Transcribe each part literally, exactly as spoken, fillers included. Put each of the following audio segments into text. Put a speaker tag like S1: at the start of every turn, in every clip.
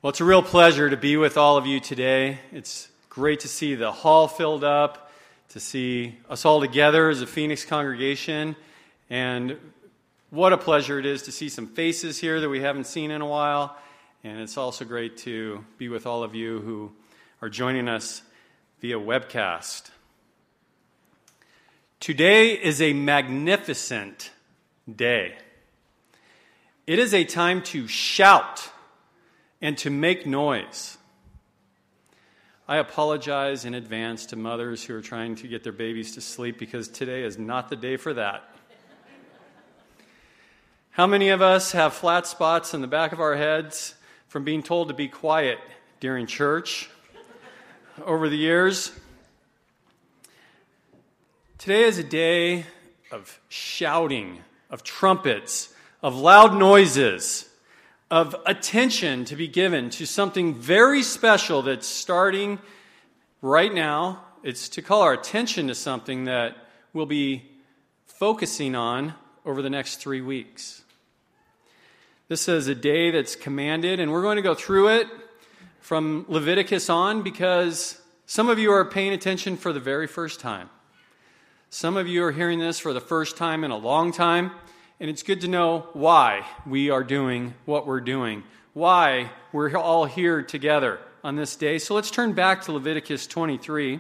S1: Well, it's a real pleasure to be with all of you today. It's great to see the hall filled up, to see us all together as a Phoenix congregation, and what a pleasure it is to see some faces here that we haven't seen in a while, and it's also great to be with all of you who are joining us via webcast. Today is a magnificent day. It is a time to shout and to make noise. I apologize in advance to mothers who are trying to get their babies to sleep because today is not the day for that. How many of us have flat spots in the back of our heads from being told to be quiet during church over the years? Today is a day of shouting, of trumpets, of loud noises, of attention to be given to something very special that's starting right now. It's to call our attention to something that we'll be focusing on over the next three weeks. This is a day that's commanded, and we're going to go through it from Leviticus on because some of you are paying attention for the very first time. Some of you are hearing this for the first time in a long time. And it's good to know why we are doing what we're doing, why we're all here together on this day. So let's turn back to Leviticus twenty-three.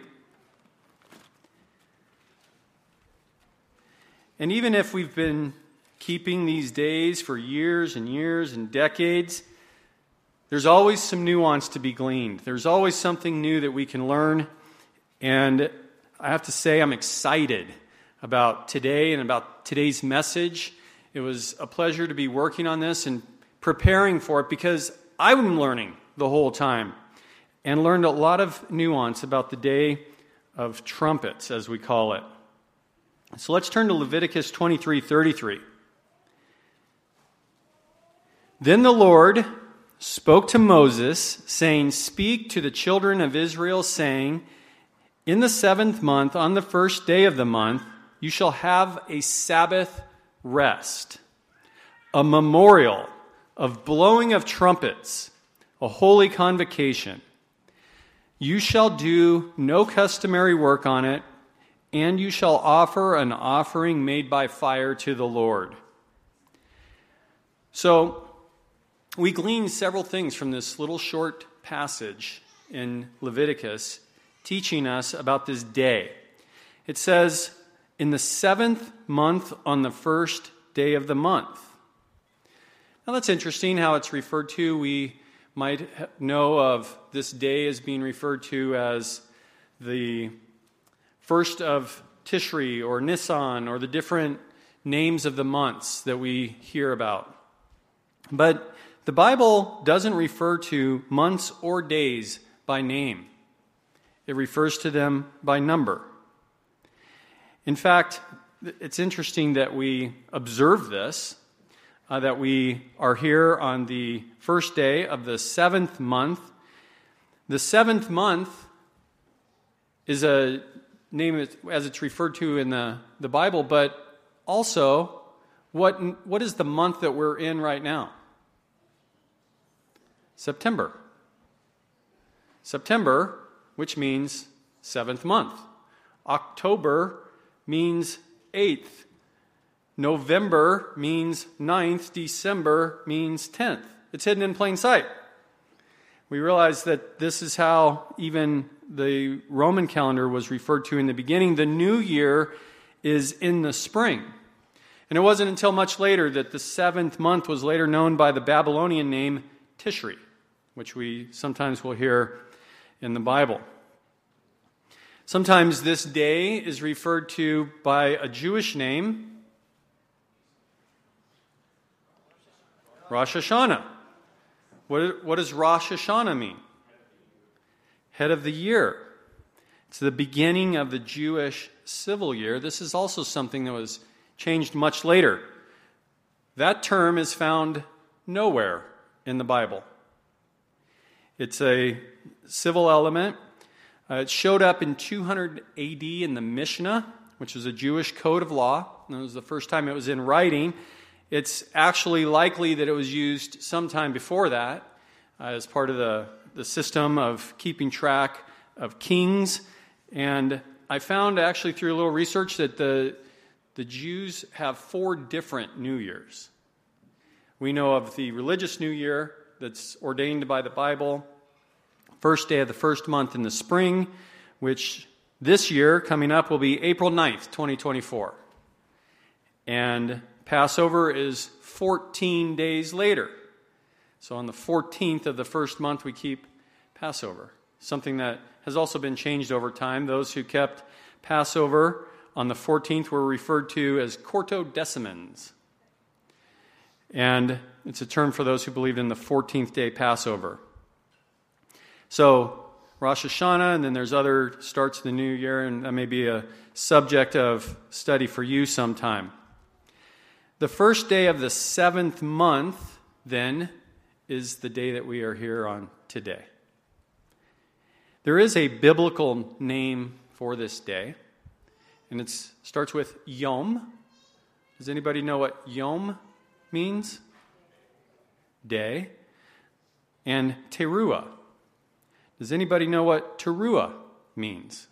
S1: And even if we've been keeping these days for years and years and decades, there's always some nuance to be gleaned. There's always something new that we can learn. And I have to say I'm excited about today and about today's message. It was a pleasure to be working on this and preparing for it because I'm learning the whole time and learned a lot of nuance about the day of trumpets, as we call it. So let's turn to Leviticus twenty-three thirty-three. Then the Lord spoke to Moses, saying, "Speak to the children of Israel, saying, in the seventh month, on the first day of the month, you shall have a Sabbath rest, a memorial of blowing of trumpets, a holy convocation. You shall do no customary work on it, and you shall offer an offering made by fire to the Lord." So, we glean several things from this little short passage in Leviticus teaching us about this day. It says, in the seventh month on the first day of the month. Now that's interesting how it's referred to. We might know of this day as being referred to as the first of Tishri or Nisan or the different names of the months that we hear about. But the Bible doesn't refer to months or days by name. It refers to them by number. In fact, it's interesting that we observe this, uh, that we are here on the first day of the seventh month. The seventh month is a name as it's referred to in the, the Bible, but also, what what is the month that we're in right now? September. September, which means seventh month. October means eighth. November means ninth. December means tenth. It's hidden in plain sight. We realize that this is how even the Roman calendar was referred to in the beginning. The new year is in the spring. And it wasn't until much later that the seventh month was later known by the Babylonian name Tishri, which we sometimes will hear in the Bible. Sometimes this day is referred to by a Jewish name, Rosh Hashanah. What, what does Rosh Hashanah mean? Head of the year. It's the beginning of the Jewish civil year. This is also something that was changed much later. That term is found nowhere in the Bible. It's a civil element. Uh, it showed up in two hundred A D in the Mishnah, which is a Jewish code of law. And it was the first time it was in writing. It's actually likely that it was used sometime before that. as part of the, the system of keeping track of kings. And I found actually through a little research that the, the Jews have four different New Years. We know of the religious New Year that's ordained by the Bible, first day of the first month in the spring, which this year coming up will be April ninth, twenty twenty-four. And Passover is fourteen days later. So on the fourteenth of the first month we keep Passover, something that has also been changed over time. Those who kept Passover on the fourteenth were referred to as Quartodecimans. And it's a term for those who believed in the fourteenth day Passover. So Rosh Hashanah, and then there's other starts of the new year, and that may be a subject of study for you sometime. The first day of the seventh month, then, is the day that we are here on today. There is a biblical name for this day, and it starts with Yom. Does anybody know what Yom means? Day. And Teruah. Does anybody know what Teruah means?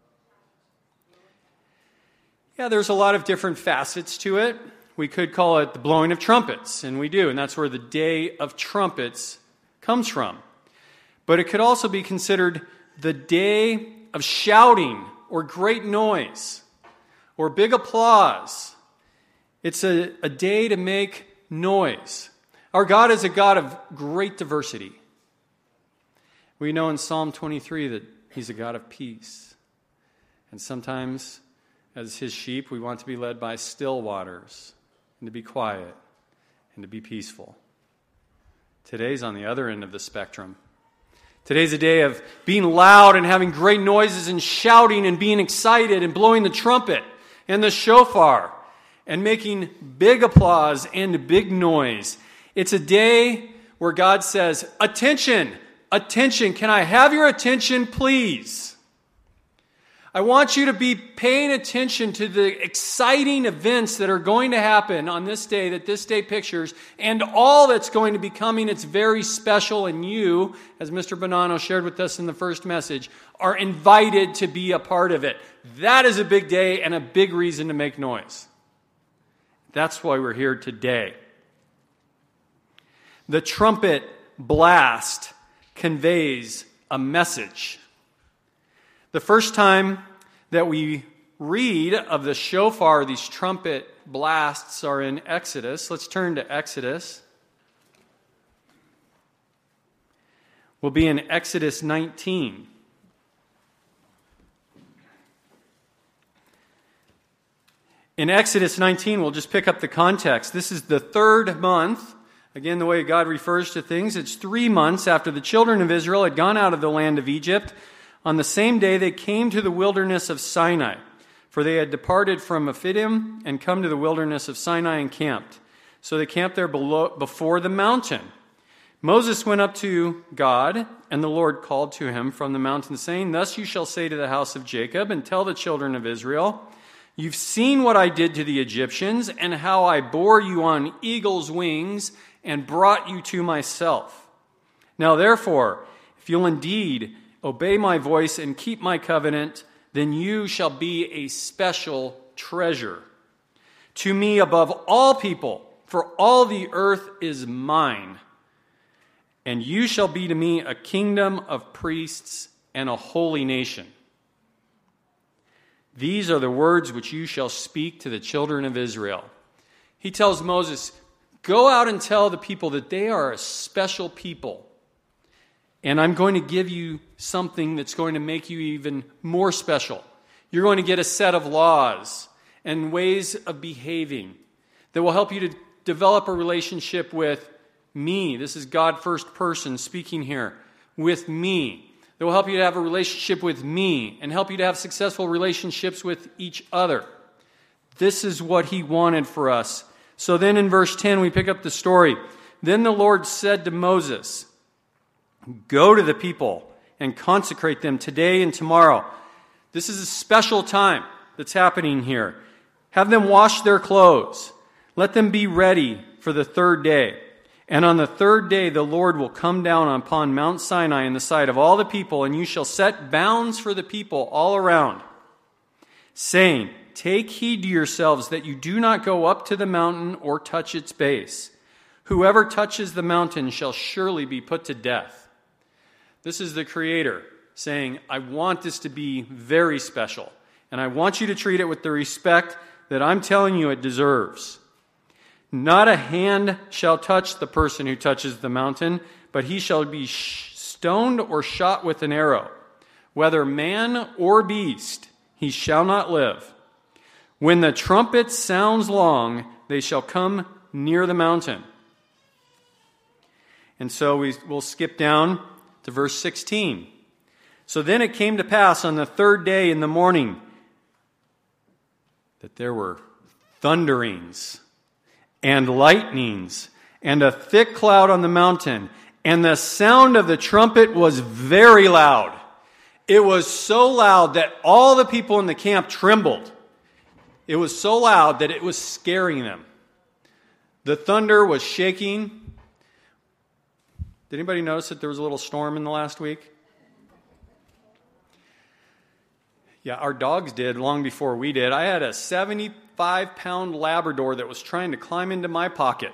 S1: Yeah, there's a lot of different facets to it. We could call it the blowing of trumpets, and we do, and that's where the Day of Trumpets comes from. But it could also be considered the day of shouting or great noise or big applause. It's a, a day to make noise. Our God is a God of great diversity. We know in Psalm twenty-three that He's a God of peace. And sometimes, as His sheep, we want to be led by still waters and to be quiet and to be peaceful. Today's on the other end of the spectrum. Today's a day of being loud and having great noises and shouting and being excited and blowing the trumpet and the shofar and making big applause and big noise. It's a day where God says, attention, attention, can I have your attention, please? I want you to be paying attention to the exciting events that are going to happen on this day that this day pictures, and all that's going to be coming. It's very special, and you, as Mister Bonanno shared with us in the first message, are invited to be a part of it. That is a big day and a big reason to make noise. That's why we're here today. The trumpet blast conveys a message. The first time that we read of the shofar, these trumpet blasts, are in Exodus. Let's turn to Exodus. We'll be in Exodus nineteen. In Exodus nineteen, we'll just pick up the context. This is the third month. Again, the way God refers to things, it's three months after the children of Israel had gone out of the land of Egypt. On the same day, they came to the wilderness of Sinai, for they had departed from Ephidim and come to the wilderness of Sinai and camped. So they camped there below, before the mountain. Moses went up to God, and the Lord called to him from the mountain, saying, Thus you shall say to the house of Jacob, and tell the children of Israel, You've seen what I did to the Egyptians, and how I bore you on eagle's wings, and brought you to myself. Now therefore, if you'll indeed obey my voice and keep my covenant, then you shall be a special treasure to me above all people, for all the earth is mine. And you shall be to me a kingdom of priests and a holy nation. These are the words which you shall speak to the children of Israel. He tells Moses, go out and tell the people that they are a special people. And I'm going to give you something that's going to make you even more special. You're going to get a set of laws and ways of behaving that will help you to develop a relationship with me. This is God first person speaking here. With me. That will help you to have a relationship with me and help you to have successful relationships with each other. This is what He wanted for us. So then in verse ten we pick up the story. Then the Lord said to Moses, Go to the people and consecrate them today and tomorrow. This is a special time that's happening here. Have them wash their clothes. Let them be ready for the third day. And on the third day the Lord will come down upon Mount Sinai in the sight of all the people, and you shall set bounds for the people all around, saying, take heed to yourselves that you do not go up to the mountain or touch its base. Whoever touches the mountain shall surely be put to death. This is the Creator saying, I want this to be very special, and I want you to treat it with the respect that I'm telling you it deserves. Not a hand shall touch the person who touches the mountain, but he shall be stoned or shot with an arrow. Whether man or beast, he shall not live. When the trumpet sounds long, they shall come near the mountain. And so we will skip down to verse sixteen. So then it came to pass on the third day in the morning that there were thunderings and lightnings, and a thick cloud on the mountain, and the sound of the trumpet was very loud. It was so loud that all the people in the camp trembled. It was so loud that it was scaring them. The thunder was shaking. Did anybody notice that there was a little storm in the last week? Yeah, our dogs did long before we did. I had a seventy-five pound Labrador that was trying to climb into my pocket.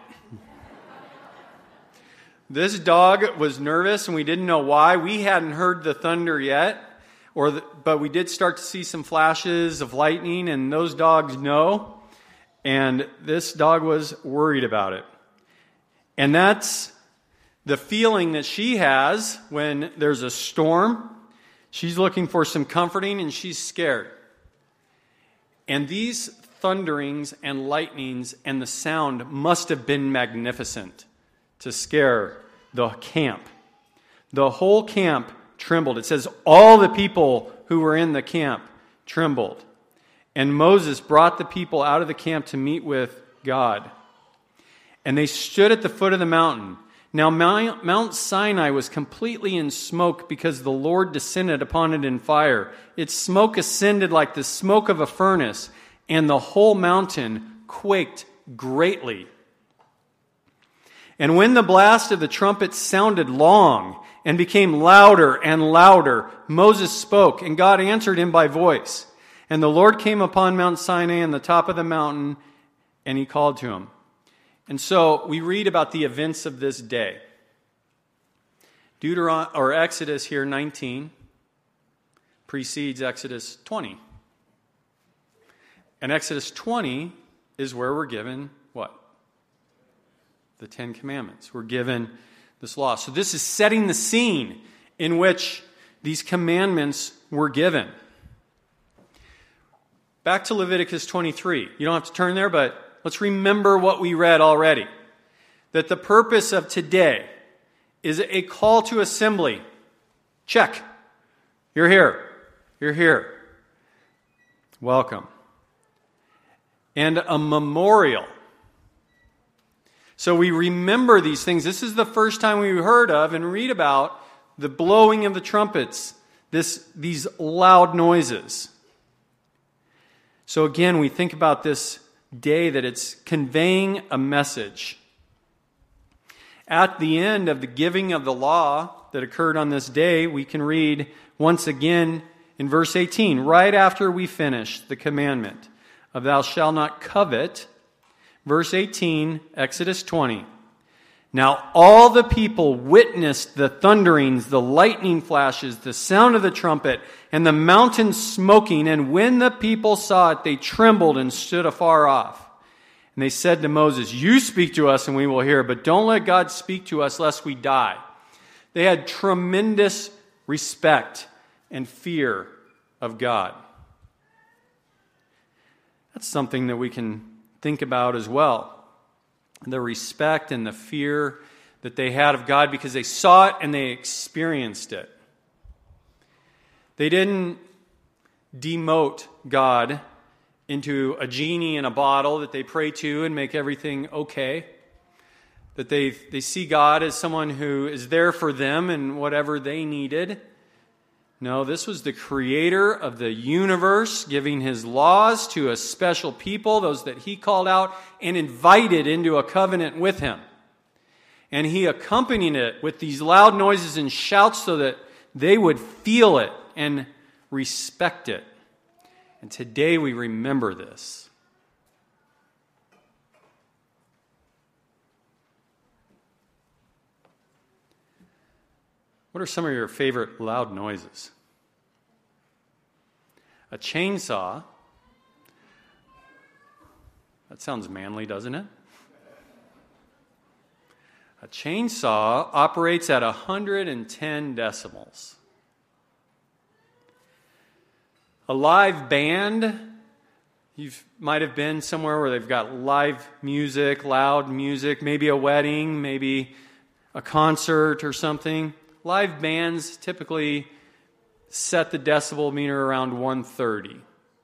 S1: This dog was nervous, and we didn't know why. We hadn't heard the thunder yet, or the, but we did start to see some flashes of lightning, and those dogs know. And this dog was worried about it. And that's the feeling that she has when there's a storm. She's looking for some comforting, and she's scared. And these thunderings and lightnings and the sound must have been magnificent to scare the camp. The whole camp trembled. It says all the people who were in the camp trembled. And Moses brought the people out of the camp to meet with God. And they stood at the foot of the mountain. Now Mount Sinai was completely in smoke because the Lord descended upon it in fire. Its smoke ascended like the smoke of a furnace, and the whole mountain quaked greatly. And when the blast of the trumpet sounded long and became louder and louder, Moses spoke, and God answered him by voice. And the Lord came upon Mount Sinai on the top of the mountain, and he called to him. And so we read about the events of this day. Deuteron- or Exodus here nineteen precedes Exodus twenty. And Exodus twenty is where we're given what? The Ten Commandments. We're given this law. So this is setting the scene in which these commandments were given. Back to Leviticus twenty-three. You don't have to turn there, but let's remember what we read already. That the purpose of today is a call to assembly. Check. You're here. You're here. Welcome. And a memorial. So we remember these things. This is the first time we heard of and read about the blowing of the trumpets, this, these loud noises. So again, we think about this day that it's conveying a message. At the end of the giving of the law that occurred on this day, we can read once again in verse eighteen, right after we finish the commandment of thou shalt not covet, verse eighteen, Exodus twenty. Now all the people witnessed the thunderings, the lightning flashes, the sound of the trumpet, and the mountain smoking. And when the people saw it, they trembled and stood afar off. And they said to Moses, you speak to us and we will hear, but don't let God speak to us lest we die. They had tremendous respect and fear of God. That's something that we can think about as well. The respect and the fear that they had of God because they saw it and they experienced it. They didn't demote God into a genie in a bottle that they pray to and make everything okay. That they, they see God as someone who is there for them and whatever they needed. No, this was the creator of the universe giving his laws to a special people, those that he called out and invited into a covenant with him. And he accompanied it with these loud noises and shouts so that they would feel it and respect it. And today we remember this. What are some of your favorite loud noises? A chainsaw. That sounds manly, doesn't it? A chainsaw operates at one hundred ten decibels. A live band, you might have been somewhere where they've got live music, loud music, maybe a wedding, maybe a concert or something. Live bands typically set the decibel meter around one thirty.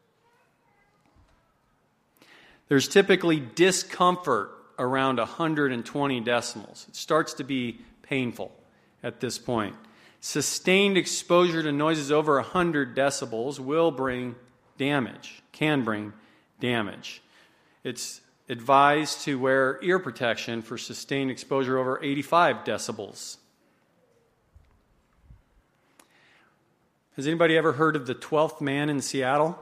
S1: There's typically discomfort around one hundred twenty decibels. It starts to be painful at this point. Sustained exposure to noises over one hundred decibels will bring damage, can bring damage. It's advised to wear ear protection for sustained exposure over eighty-five decibels. Has anybody ever heard of the twelfth man in Seattle?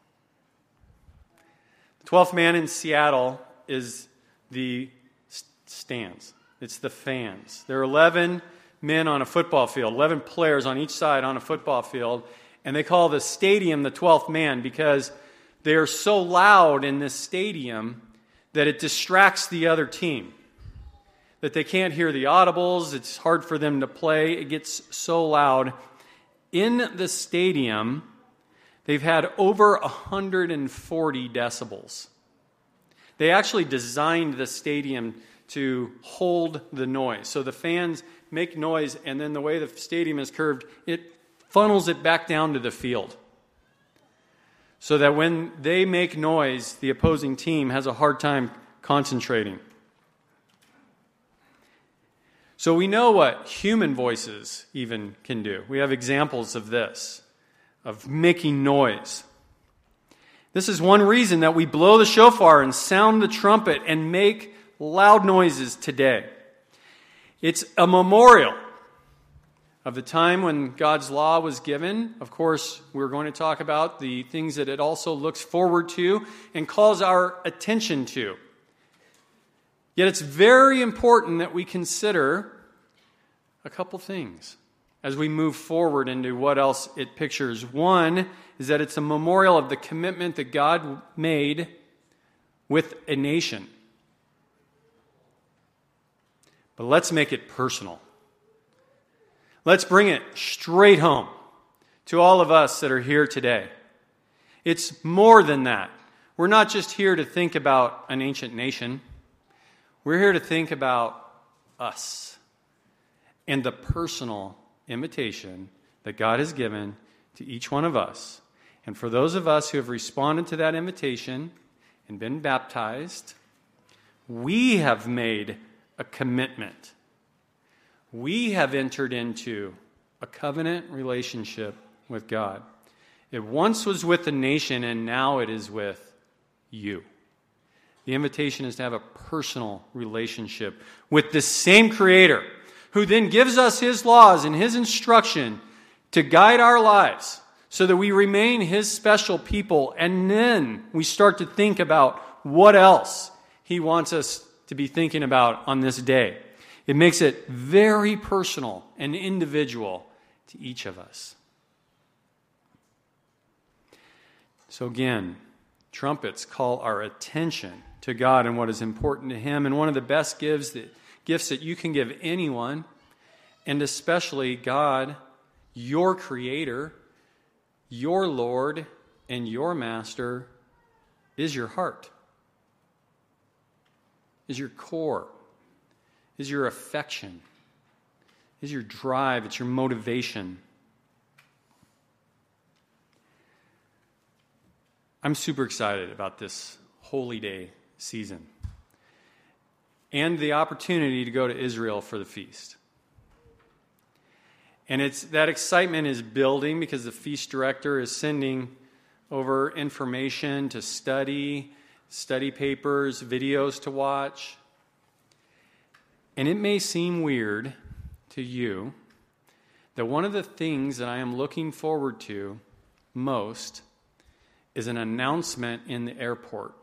S1: The twelfth man in Seattle is the stands. It's the fans. There are eleven men on a football field, eleven players on each side on a football field, and they call the stadium the twelfth man because they are so loud in this stadium that it distracts the other team, that they can't hear the audibles. It's hard for them to play. It gets so loud. In the stadium, they've had over one hundred forty decibels. They actually designed the stadium to hold the noise. So the fans make noise, and then the way the stadium is curved, it funnels it back down to the field. So that when they make noise, the opposing team has a hard time concentrating. So we know what human voices even can do. We have examples of this, of making noise. This is one reason that we blow the shofar and sound the trumpet and make loud noises today. It's a memorial of the time when God's law was given. Of course, we're going to talk about the things that it also looks forward to and calls our attention to. Yet it's very important that we consider a couple things as we move forward into what else it pictures. One is that it's a memorial of the commitment that God made with a nation. But let's make it personal. Let's bring it straight home to all of us that are here today. It's more than that. We're not just here to think about an ancient nation. We're here to think about us and the personal invitation that God has given to each one of us. And for those of us who have responded to that invitation and been baptized, we have made a commitment. We have entered into a covenant relationship with God. It once was with the nation, and now it is with you. The invitation is to have a personal relationship with the same Creator, who then gives us His laws and His instruction to guide our lives so that we remain His special people. And then we start to think about what else He wants us to be thinking about on this day. It makes it very personal and individual to each of us. So again, trumpets call our attention to God and what is important to Him. And one of the best gifts that, gifts that you can give anyone, and especially God, your Creator, your Lord, and your Master, is your heart, is your core, is your affection, is your drive, it's your motivation. I'm super excited about this Holy Day season and the opportunity to go to Israel for the feast. And it's that excitement is building because the feast director is sending over information to study, study papers, videos to watch. And it may seem weird to you that one of the things that I am looking forward to most is an announcement in the airport.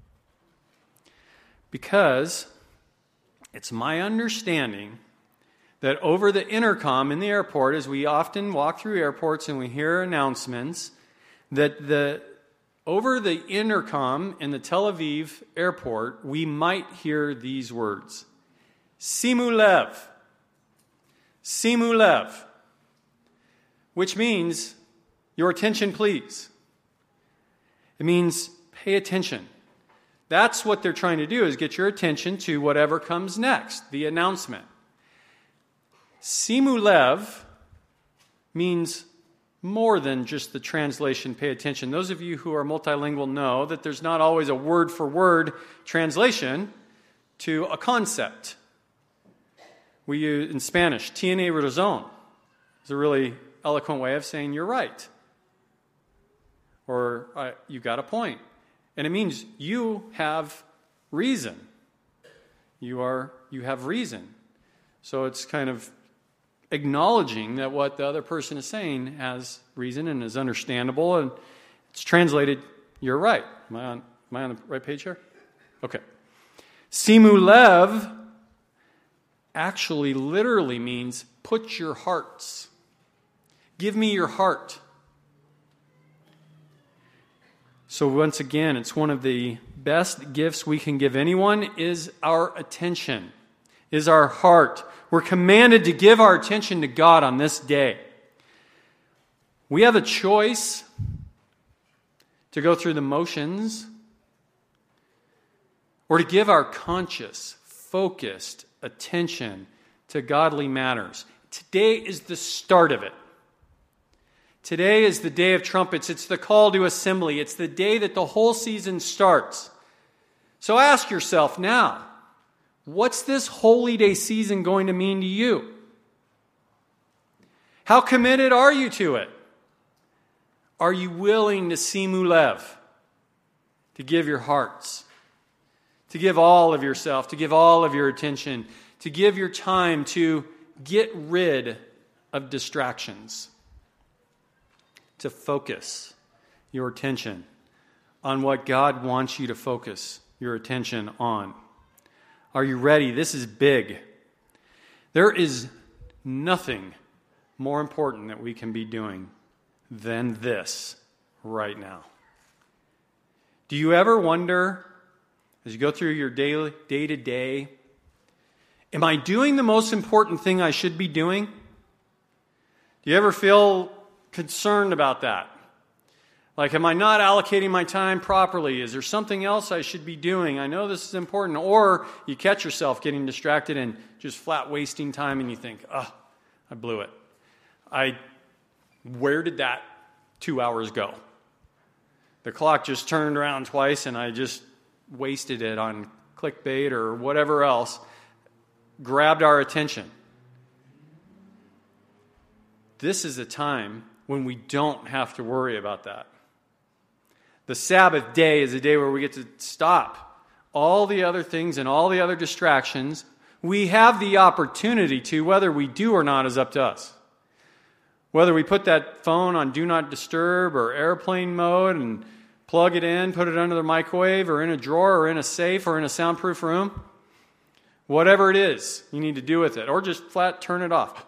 S1: Because it's my understanding that over the intercom in the airport, as we often walk through airports and we hear announcements, that the over the intercom in the Tel Aviv airport, we might hear these words: Simu lev, Simu lev, which means your attention, please. It means pay attention. That's what they're trying to do, is get your attention to whatever comes next, the announcement. Simu lev means more than just the translation, pay attention. Those of you who are multilingual know that there's not always a word-for-word translation to a concept. We use, in Spanish, tiene razón. It's a really eloquent way of saying you're right. Or uh, you got a point. And it means you have reason. You are you have reason. So it's kind of acknowledging that what the other person is saying has reason and is understandable, and it's translated, you're right. Am I on, am I on the right page here? Okay. Simu lev actually literally means put your hearts. Give me your heart. So once again, it's one of the best gifts we can give anyone is our attention, is our heart. We're commanded to give our attention to God on this day. We have a choice to go through the motions or to give our conscious, focused attention to godly matters. Today is the start of it. Today is the day of trumpets. It's the call to assembly. It's the day that the whole season starts. So ask yourself now, what's this holy day season going to mean to you? How committed are you to it? Are you willing to simu lev, to give your hearts, to give all of yourself, to give all of your attention, to give your time to get rid of distractions, to focus your attention on what God wants you to focus your attention on? Are you ready? This is big. There is nothing more important that we can be doing than this right now. Do you ever wonder, as you go through your daily, day-to-day, am I doing the most important thing I should be doing? Do you ever feel concerned about that? Like, am I not allocating my time properly? Is there something else I should be doing? I know this is important. Or you catch yourself getting distracted and just flat wasting time and you think, oh, I blew it. I, where did that two hours go? The clock just turned around twice and I just wasted it on clickbait or whatever else. Grabbed our attention. This is a time when we don't have to worry about that. The Sabbath day is a day where we get to stop all the other things and all the other distractions. We have the opportunity to, whether we do or not is up to us. Whether we put that phone on Do Not Disturb or airplane mode and plug it in, put it under the microwave or in a drawer or in a safe or in a soundproof room, whatever it is you need to do with it, or just flat turn it off.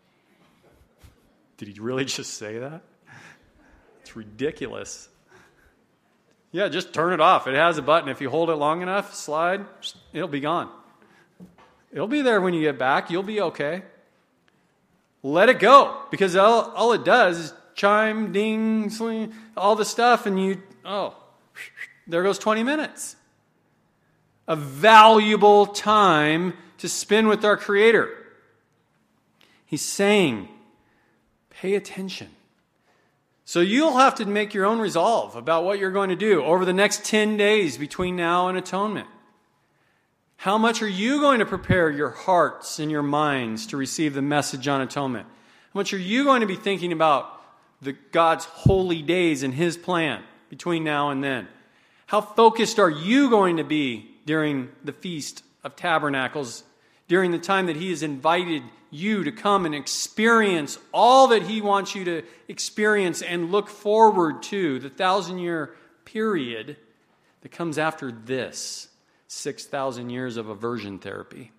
S1: Did he really just say that? It's ridiculous. Yeah, just turn it off. It has a button. If you hold it long enough, slide, it'll be gone. It'll be there when you get back. You'll be okay. Let it go, because all, all it does is chime, ding, swing, all the stuff, and you, oh, there goes twenty minutes. A valuable time to spend with our Creator. He's saying, pay attention. So you'll have to make your own resolve about what you're going to do over the next ten days between now and atonement. How much are you going to prepare your hearts and your minds to receive the message on atonement? How much are you going to be thinking about the God's holy days and His plan between now and then? How focused are you going to be during the Feast of Tabernacles, during the time that He has invited you to come and experience all that He wants you to experience and look forward to, the thousand-year period that comes after this six thousand years of aversion therapy.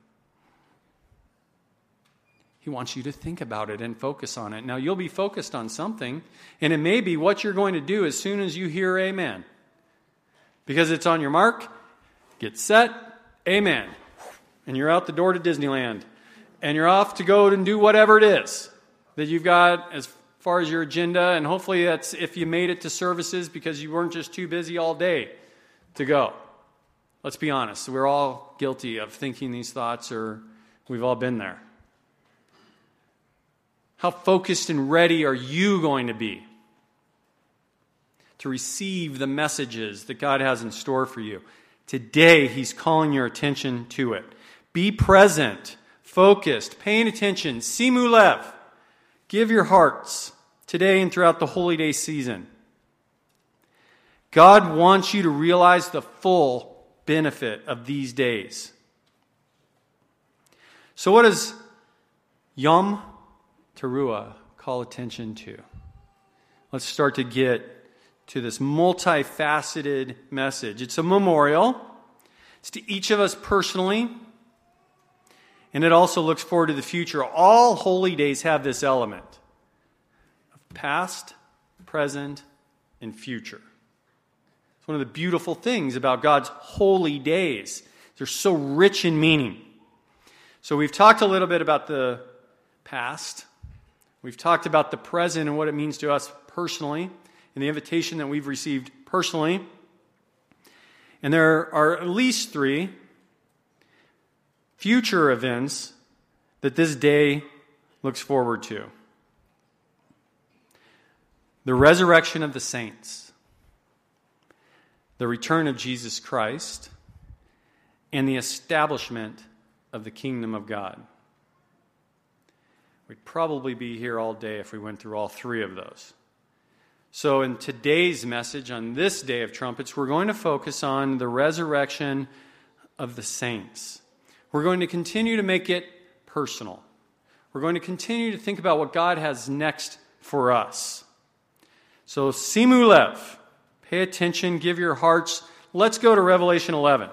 S1: He wants you to think about it and focus on it. Now, you'll be focused on something, and it may be what you're going to do as soon as you hear amen. Because it's on your mark, get set, amen. And you're out the door to Disneyland. And you're off to go and do whatever it is that you've got as far as your agenda. And hopefully that's if you made it to services because you weren't just too busy all day to go. Let's be honest. We're all guilty of thinking these thoughts, or we've all been there. How focused and ready are you going to be to receive the messages that God has in store for you? Today, He's calling your attention to it. Be present, focused, paying attention. Simu lev. Give your hearts today and throughout the holy day season. God wants you to realize the full benefit of these days. So what does Yom Teruah call attention to? Let's start to get to this multifaceted message. It's a memorial. It's to each of us personally. And it also looks forward to the future. All holy days have this element of past, present, and future. It's one of the beautiful things about God's holy days. They're so rich in meaning. So we've talked a little bit about the past. We've talked about the present and what it means to us personally and the invitation that we've received personally. And there are at least three future events that this day looks forward to. The resurrection of the saints, the return of Jesus Christ, and the establishment of the kingdom of God. We'd probably be here all day if we went through all three of those. So in today's message, on this Day of Trumpets, we're going to focus on the resurrection of the saints. We're going to continue to make it personal. We're going to continue to think about what God has next for us. So Simu lev, pay attention, give your hearts. Let's go to Revelation eleven.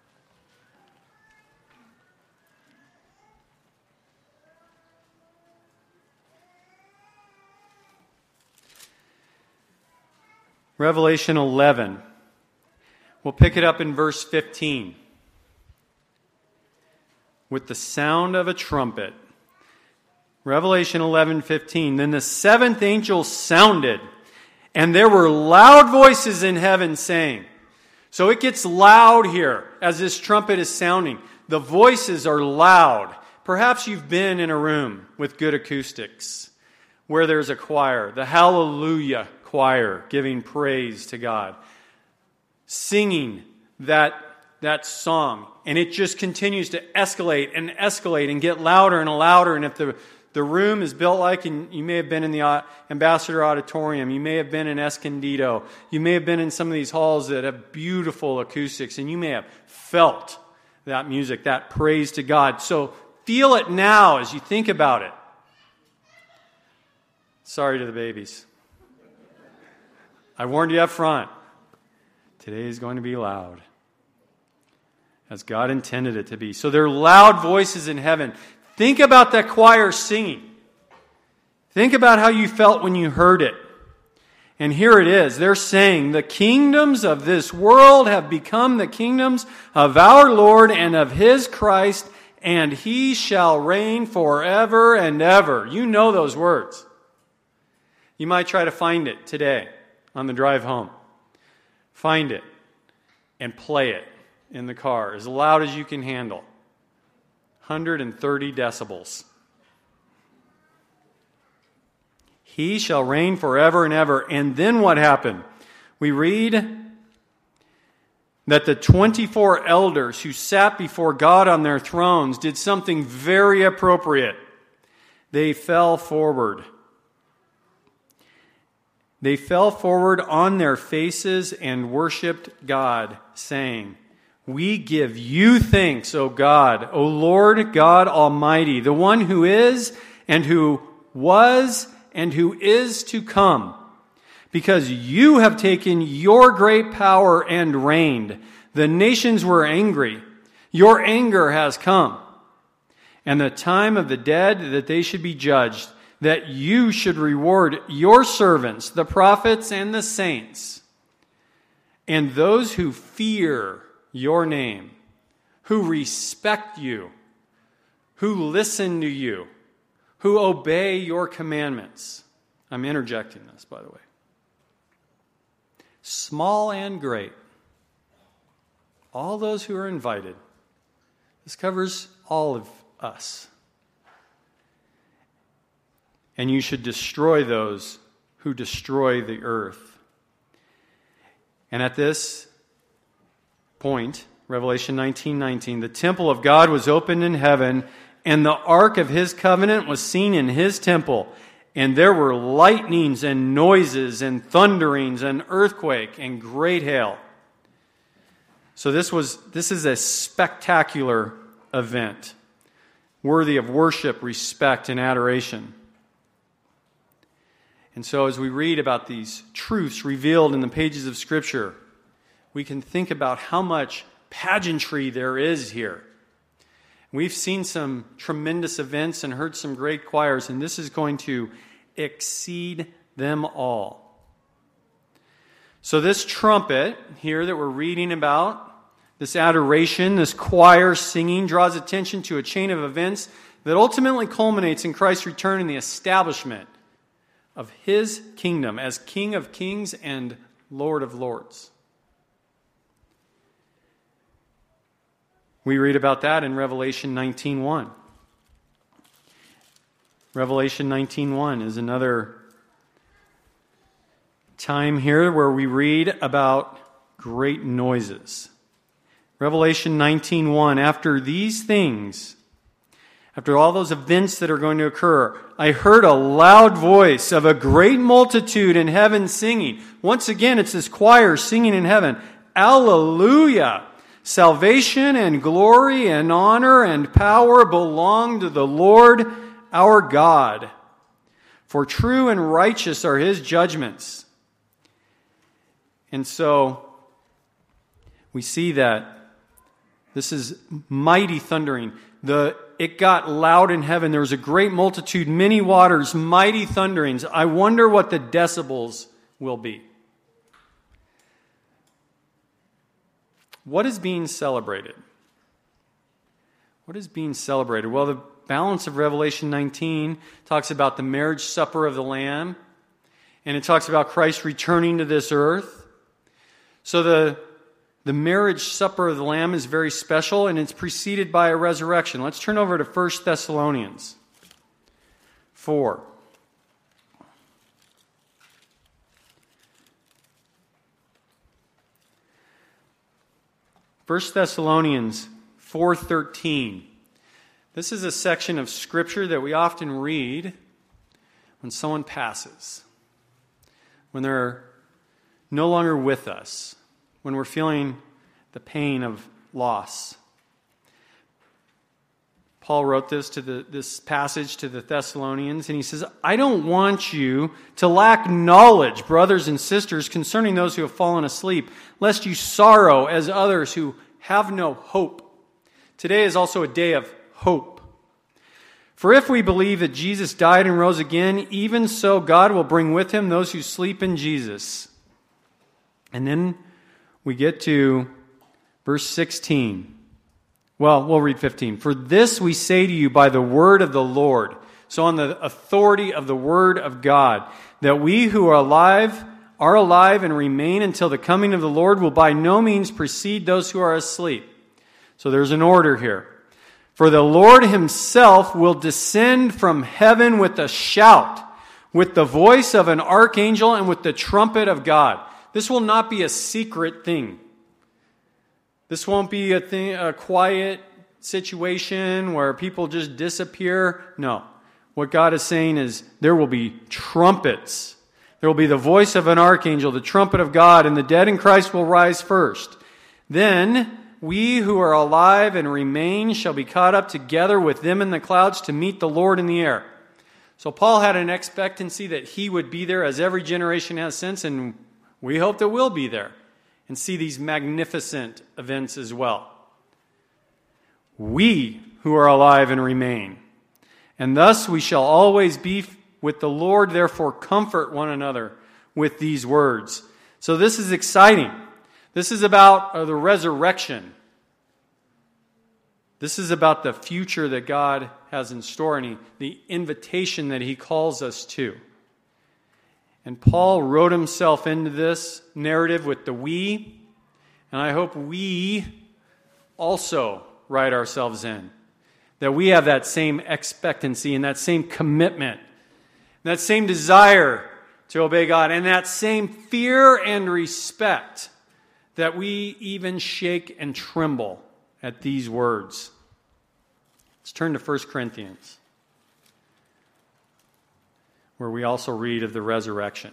S1: Revelation eleven. We'll pick it up in verse fifteen. With the sound of a trumpet. Revelation eleven fifteen. Then the seventh angel sounded, and there were loud voices in heaven saying. So it gets loud here as this trumpet is sounding. The voices are loud. Perhaps you've been in a room with good acoustics where there's a choir, the Hallelujah choir, giving praise to God, singing that, that song. And it just continues to escalate and escalate and get louder and louder. And if the, the room is built like, and you may have been in the Ambassador Auditorium, you may have been in Escondido, you may have been in some of these halls that have beautiful acoustics, and you may have felt that music, that praise to God. So feel it now as you think about it. Sorry to the babies. I warned you up front. Today is going to be loud, as God intended it to be. So there are loud voices in heaven. Think about that choir singing. Think about how you felt when you heard it. And here it is. They're saying, the kingdoms of this world have become the kingdoms of our Lord and of His Christ, and He shall reign forever and ever. You know those words. You might try to find it today on the drive home. Find it and play it in the car as loud as you can handle. one hundred thirty decibels. He shall reign forever and ever. And then what happened? We read that the twenty-four elders who sat before God on their thrones did something very appropriate. They fell forward. They fell forward on their faces and worshiped God, saying, we give you thanks, O God, O Lord God Almighty, the one who is and who was and who is to come, because you have taken your great power and reigned. The nations were angry. Your anger has come. And the time of the dead that they should be judged, that you should reward your servants, the prophets and the saints, and those who fear your name, who respect you, who listen to you, who obey your commandments. I'm interjecting this, by the way. Small and great. All those who are invited. This covers all of us. And you should destroy those who destroy the earth. And at this point, Revelation nineteen nineteen, the temple of God was opened in heaven, and the ark of his covenant was seen in his temple. And there were lightnings and noises and thunderings and earthquake and great hail. So this was this is a spectacular event, worthy of worship, respect, and adoration. And so as we read about these truths revealed in the pages of Scripture, we can think about how much pageantry there is here. We've seen some tremendous events and heard some great choirs, and this is going to exceed them all. So this trumpet here that we're reading about, this adoration, this choir singing, draws attention to a chain of events that ultimately culminates in Christ's return and the establishment of his kingdom as King of Kings and Lord of Lords. We read about that in Revelation nineteen one. Revelation nineteen one is another time here where we read about great noises. Revelation nineteen one, after these things, after all those events that are going to occur, I heard a loud voice of a great multitude in heaven singing. Once again, it's this choir singing in heaven. Alleluia! Salvation and glory and honor and power belong to the Lord our God. For true and righteous are his judgments. And so, we see that this is mighty thundering. The It got loud in heaven. There was a great multitude, many waters, mighty thunderings. I wonder what the decibels will be. What is being celebrated? What is being celebrated? Well, the balance of Revelation nineteen talks about the marriage supper of the Lamb, and it talks about Christ returning to this earth. So the, the marriage supper of the Lamb is very special, and it's preceded by a resurrection. Let's turn over to First Thessalonians four. First Thessalonians four thirteen. This is a section of Scripture that we often read when someone passes, when they're no longer with us, when we're feeling the pain of loss. Paul wrote this to the, this passage to the Thessalonians, and he says, I don't want you to lack knowledge, brothers and sisters, concerning those who have fallen asleep, lest you sorrow as others who have no hope. Today is also a day of hope. For if we believe that Jesus died and rose again, even so God will bring with him those who sleep in Jesus. And then we get to verse sixteen. Well, we'll read fifteen. For this we say to you by the word of the Lord, so on the authority of the word of God, that we who are alive are alive and remain until the coming of the Lord will by no means precede those who are asleep. So there's an order here. For the Lord himself will descend from heaven with a shout, with the voice of an archangel and with the trumpet of God. This will not be a secret thing. This won't be a thing, a quiet situation where people just disappear. No. What God is saying is there will be trumpets. There will be the voice of an archangel, the trumpet of God, and the dead in Christ will rise first. Then we who are alive and remain shall be caught up together with them in the clouds to meet the Lord in the air. So Paul had an expectancy that he would be there, as every generation has since, and we hope that we'll be there and see these magnificent events as well. We who are alive and remain. And thus we shall always be with the Lord, therefore comfort one another with these words. So this is exciting. This is about uh, the resurrection. This is about the future that God has in store and he, the invitation that he calls us to. And Paul wrote himself into this narrative with the we, and I hope we also write ourselves in. That we have that same expectancy and that same commitment, that same desire to obey God, and that same fear and respect that we even shake and tremble at these words. Let's turn to First Corinthians, where we also read of the resurrection.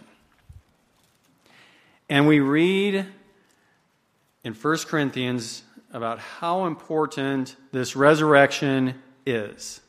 S1: And we read in First Corinthians about how important this resurrection is.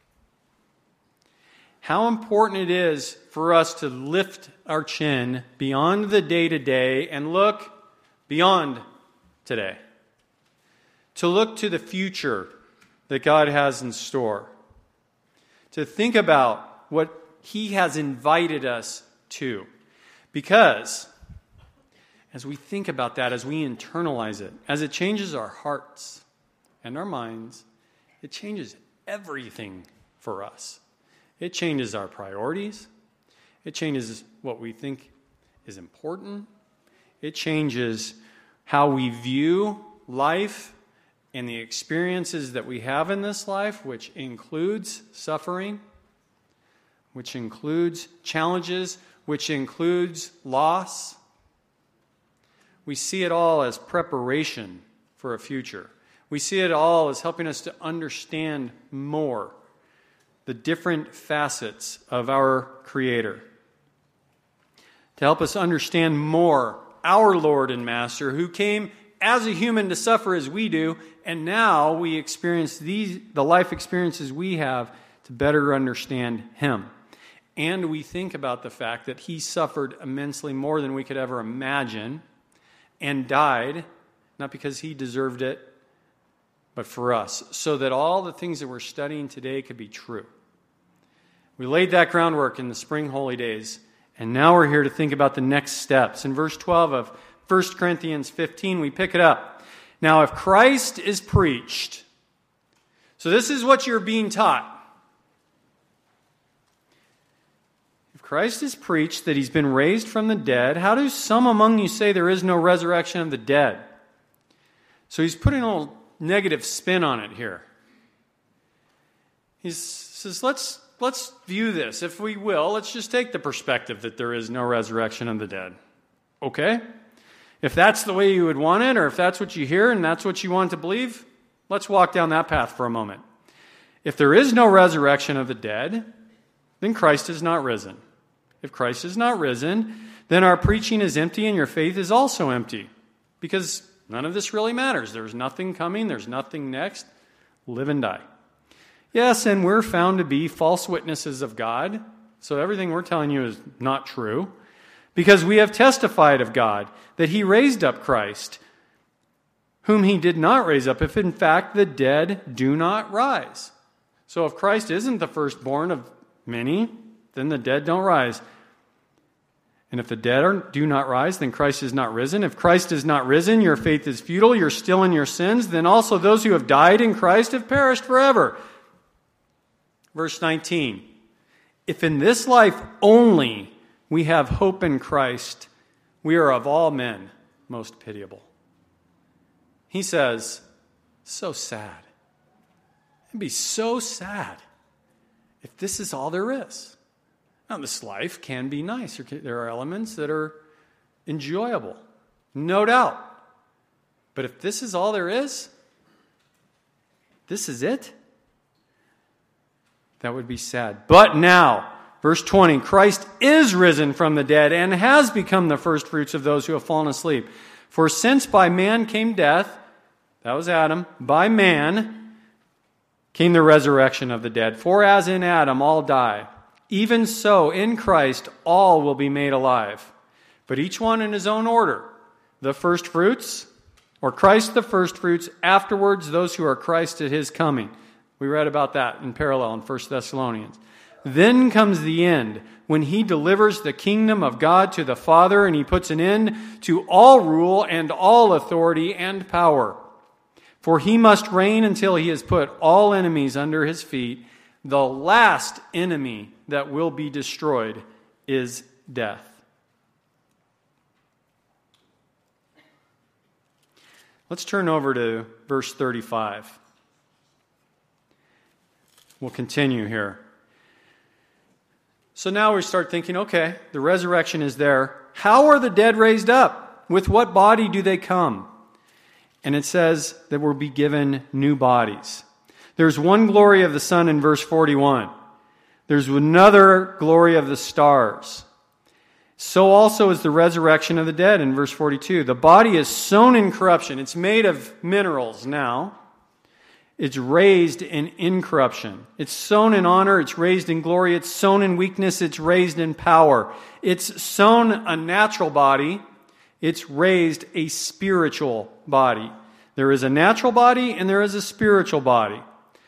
S1: How important it is for us to lift our chin beyond the day-to-day and look beyond today. To look to the future that God has in store. To think about what he has invited us to. Because as we think about that, as we internalize it, as it changes our hearts and our minds, it changes everything for us. It changes our priorities. It changes what we think is important. It changes how we view life and the experiences that we have in this life, which includes suffering, which includes challenges, which includes loss. We see it all as preparation for a future. We see it all as helping us to understand more the different facets of our Creator. To help us understand more our Lord and Master, who came as a human to suffer as we do, and now we experience these, the life experiences we have to better understand Him. And we think about the fact that He suffered immensely more than we could ever imagine, and died, not because He deserved it, but for us, so that all the things that we're studying today could be true. We laid that groundwork in the spring holy days, and now we're here to think about the next steps. In verse twelve of First Corinthians fifteen, we pick it up. Now, if Christ is preached, so this is what you're being taught. If Christ is preached that He's been raised from the dead, how do some among you say there is no resurrection of the dead? So he's putting a little negative spin on it here. He says, let's let's view this, if we will. Let's just take the perspective that there is no resurrection of the dead. Okay? If that's the way you would want it, or if that's what you hear and that's what you want to believe, let's walk down that path for a moment. If there is no resurrection of the dead, then Christ is not risen. If Christ is not risen, then our preaching is empty and your faith is also empty. Because none of this really matters. There's nothing coming. There's nothing next. Live and die. Yes, and we're found to be false witnesses of God. So everything we're telling you is not true. Because we have testified of God that He raised up Christ, whom He did not raise up, if in fact the dead do not rise. So if Christ isn't the firstborn of many, then the dead don't rise. And if the dead are, do not rise, then Christ is not risen. If Christ is not risen, your faith is futile, you're still in your sins, then also those who have died in Christ have perished forever. Verse nineteen, if in this life only we have hope in Christ, we are of all men most pitiable. He says, so sad. It'd be so sad if this is all there is. Now, this life can be nice. There are elements that are enjoyable, no doubt. But if this is all there is, this is it, that would be sad. But now, verse twenty, Christ is risen from the dead and has become the firstfruits of those who have fallen asleep. For since by man came death, that was Adam, by man came the resurrection of the dead. For as in Adam all die, even so in Christ all will be made alive, but each one in his own order. The first fruits, or Christ the first fruits, afterwards those who are Christ at his coming. We read about that in parallel in First Thessalonians. Then comes the end, when he delivers the kingdom of God to the Father, and he puts an end to all rule and all authority and power. For he must reign until he has put all enemies under his feet. The last enemy that will be destroyed is death. Let's turn over to verse thirty-five. We'll continue here. So now we start thinking, okay, the resurrection is there. How are the dead raised up? With what body do they come? And it says that we'll be given new bodies. There's one glory of the sun in verse forty-one. There's another glory of the stars. So also is the resurrection of the dead in verse forty-two. The body is sown in corruption. It's made of minerals now. It's raised in incorruption. It's sown in honor. It's raised in glory. It's sown in weakness. It's raised in power. It's sown a natural body. It's raised a spiritual body. There is a natural body and there is a spiritual body.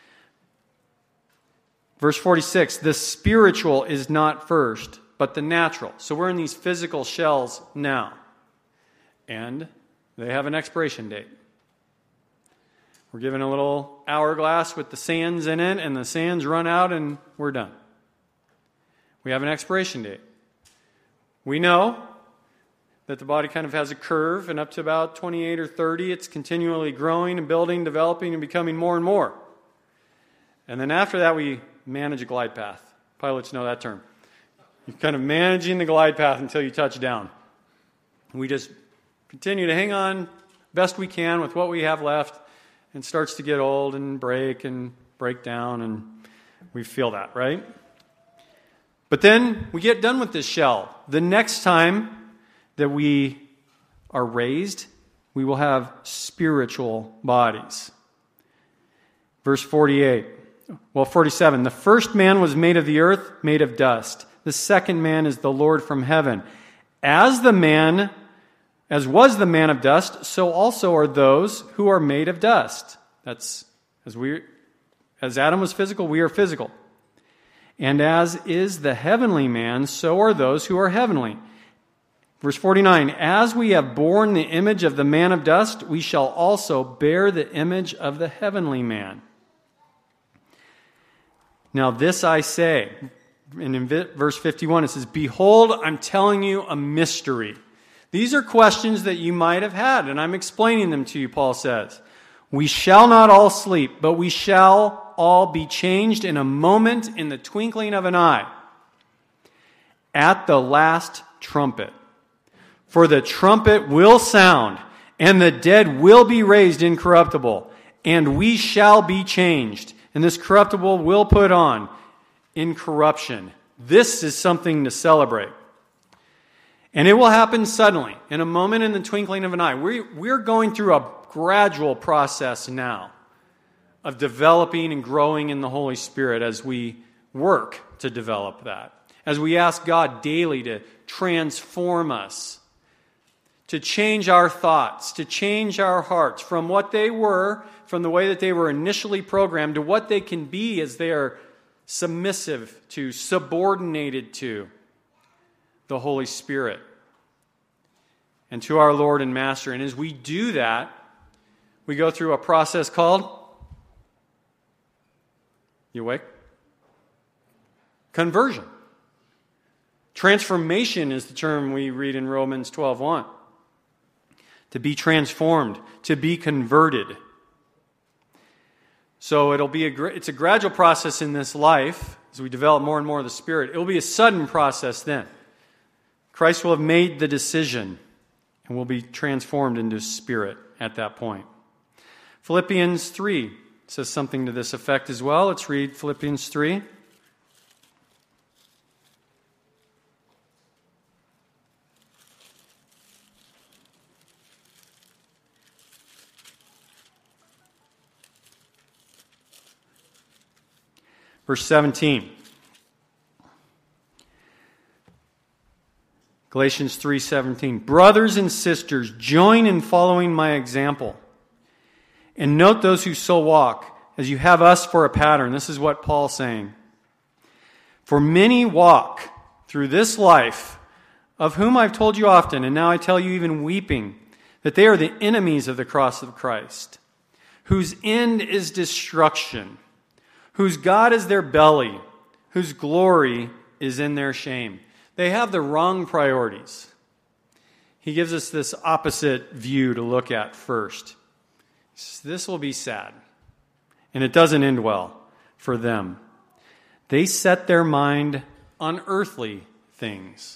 S1: Verse forty-six, the spiritual is not first, but the natural. So we're in these physical shells now. And they have an expiration date. We're given a little hourglass with the sands in it, and the sands run out and we're done. We have an expiration date. We know that the body kind of has a curve, and up to about twenty-eight or thirty, it's continually growing and building, developing, and becoming more and more. And then after that, we manage a glide path. Pilots know that term. You're kind of managing the glide path until you touch down. We just continue to hang on best we can with what we have left, and starts to get old and break and break down, and we feel that, right? But then we get done with this shell. The next time that we are raised, we will have spiritual bodies. Verse forty-eight, well, forty-seven, the first man was made of the earth, made of dust. The second man is the Lord from heaven. As the man As was the man of dust, so also are those who are made of dust. That's as we, as Adam was physical, we are physical. And as is the heavenly man, so are those who are heavenly. Verse forty-nine, as we have borne the image of the man of dust, we shall also bear the image of the heavenly man. Now this I say, and in verse fifty-one it says, behold, I'm telling you a mystery. These are questions that you might have had, and I'm explaining them to you, Paul says. We shall not all sleep, but we shall all be changed in a moment, in the twinkling of an eye, at the last trumpet. For the trumpet will sound, and the dead will be raised incorruptible, and we shall be changed, and this corruptible will put on incorruption. This is something to celebrate. And it will happen suddenly, in a moment, in the twinkling of an eye. We, we're going through a gradual process now of developing and growing in the Holy Spirit as we work to develop that. As we ask God daily to transform us, to change our thoughts, to change our hearts from what they were, from the way that they were initially programmed, to what they can be as they are submissive to, subordinated to the Holy Spirit and to our Lord and Master. And as we do that, we go through a process called, you awake? Conversion. Transformation is the term we read in Romans twelve one. To be transformed, to be converted. So it'll be a it's a gradual process in this life as we develop more and more of the Spirit. It will be a sudden process then. Christ will have made the decision and will be transformed into Spirit at that point. Philippians three says something to this effect as well. Let's read Philippians three. Verse seventeen. Galatians three seventeen. Brothers and sisters, join in following my example. And note those who so walk, as you have us for a pattern. This is what Paul's saying. For many walk through this life, of whom I've told you often, and now I tell you even weeping, that they are the enemies of the cross of Christ, whose end is destruction, whose God is their belly, whose glory is in their shame. They have the wrong priorities. He gives us this opposite view to look at first. He says, this will be sad. And it doesn't end well for them. They set their mind on earthly things.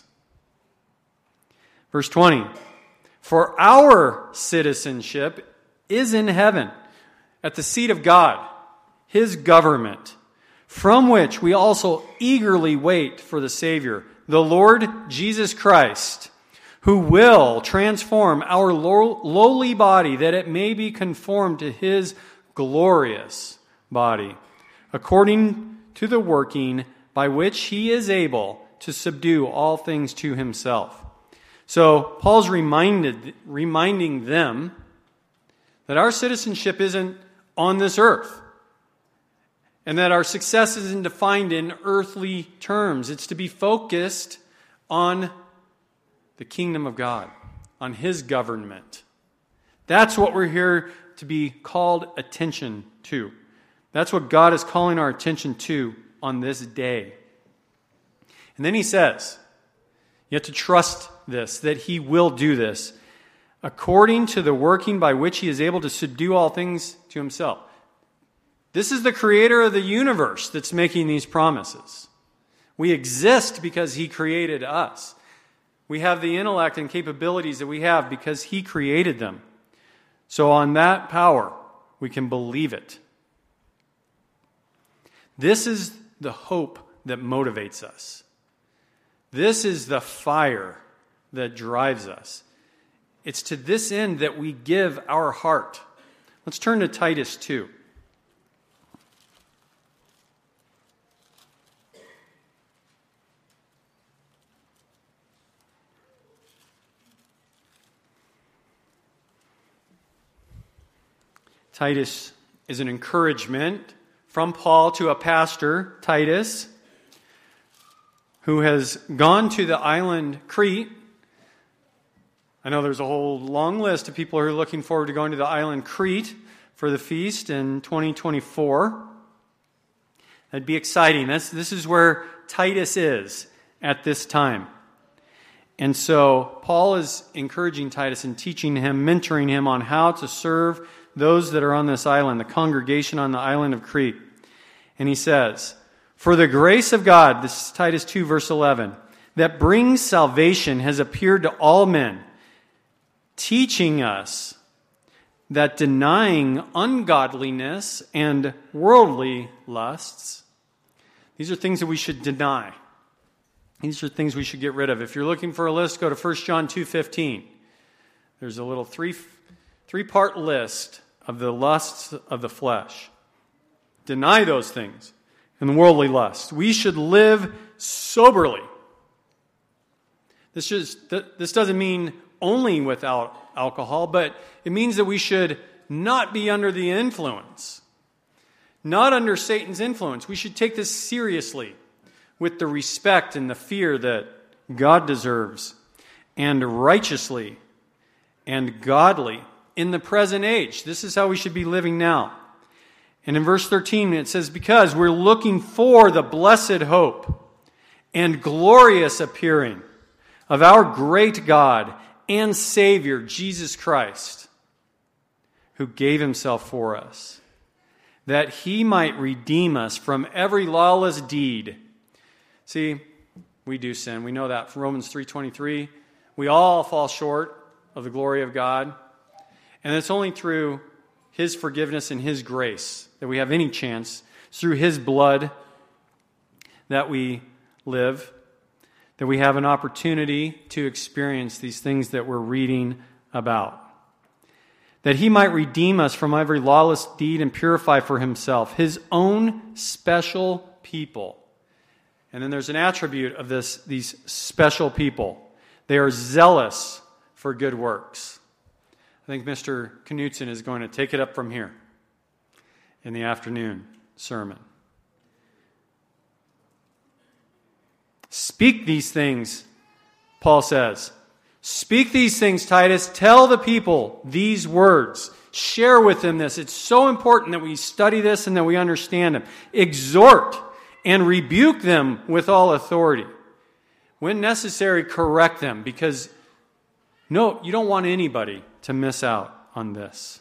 S1: Verse twenty. For our citizenship is in heaven, at the seat of God, His government, from which we also eagerly wait for the Savior, the Lord Jesus Christ, who will transform our lowly body that it may be conformed to His glorious body, according to the working by which He is able to subdue all things to Himself. So Paul's reminded, reminding them that our citizenship isn't on this earth, and that our success isn't defined in earthly terms. It's to be focused on the kingdom of God, on His government. That's what we're here to be called attention to. That's what God is calling our attention to on this day. And then he says, you have to trust this, that He will do this, according to the working by which He is able to subdue all things to Himself. This is the creator of the universe that's making these promises. We exist because He created us. We have the intellect and capabilities that we have because He created them. So on that power, we can believe it. This is the hope that motivates us. This is the fire that drives us. It's to this end that we give our heart. Let's turn to Titus two. Titus is an encouragement from Paul to a pastor, Titus, who has gone to the island Crete. I know there's a whole long list of people who are looking forward to going to the island Crete for the feast in twenty twenty-four. That'd be exciting. That's, this is where Titus is at this time. And so Paul is encouraging Titus and teaching him, mentoring him on how to serve those that are on this island, the congregation on the island of Crete. And he says, for the grace of God, this is Titus two, verse eleven, that brings salvation has appeared to all men, teaching us that denying ungodliness and worldly lusts, these are things that we should deny. These are things we should get rid of. If you're looking for a list, go to First John two fifteen. There's a little three, three-part list of the lusts of the flesh. Deny those things and worldly lust. We should live soberly. This just this doesn't mean only without alcohol, but it means that we should not be under the influence, not under Satan's influence. We should take this seriously with the respect and the fear that God deserves, and righteously and godly in the present age. This is how we should be living now. And in verse thirteen it says, because we're looking for the blessed hope and glorious appearing of our great God and Savior, Jesus Christ, who gave Himself for us, that He might redeem us from every lawless deed. See, we do sin. We know that from Romans three twenty-three. We all fall short of the glory of God. And it's only through His forgiveness and His grace that we have any chance. It's through His blood that we live, that we have an opportunity to experience these things that we're reading about. That He might redeem us from every lawless deed and purify for Himself His own special people. And then there's an attribute of this, these special people. They are zealous for good works. I think Mister Knutson is going to take it up from here in the afternoon sermon. Speak these things, Paul says. Speak these things, Titus. Tell the people these words. Share with them this. It's so important that we study this and that we understand them. Exhort and rebuke them with all authority. When necessary, correct them, because no, you don't want anybody to miss out on this.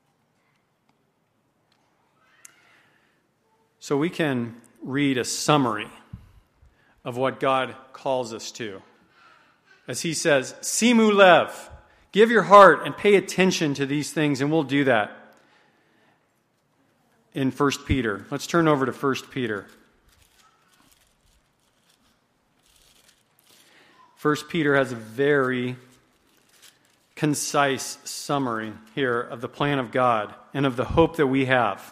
S1: So we can read a summary of what God calls us to. As he says, Simu Lev, give your heart and pay attention to these things, and we'll do that in First Peter. Let's turn over to First Peter. First Peter has a very concise summary here of the plan of God and of the hope that we have.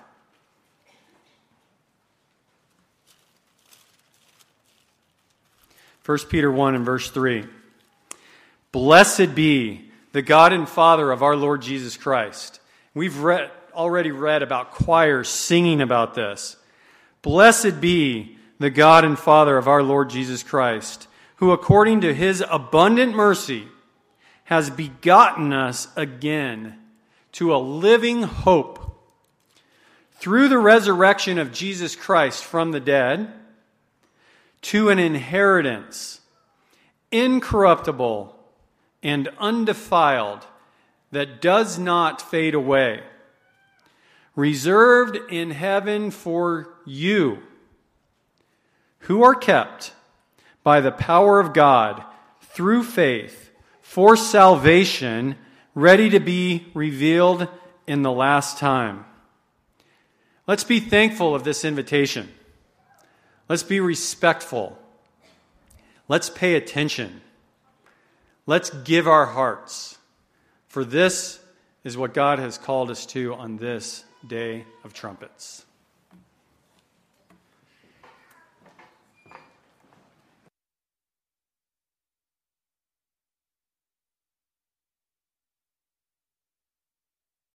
S1: First Peter one and verse three. Blessed be the God and Father of our Lord Jesus Christ. We've read, already read about choirs singing about this. Blessed be the God and Father of our Lord Jesus Christ, who according to his abundant mercy has begotten us again to a living hope through the resurrection of Jesus Christ from the dead, to an inheritance incorruptible and undefiled that does not fade away, reserved in heaven for you, who are kept by the power of God through faith for salvation, ready to be revealed in the last time. Let's be thankful of this invitation. Let's be respectful. Let's pay attention. Let's give our hearts. For this is what God has called us to on this day of trumpets.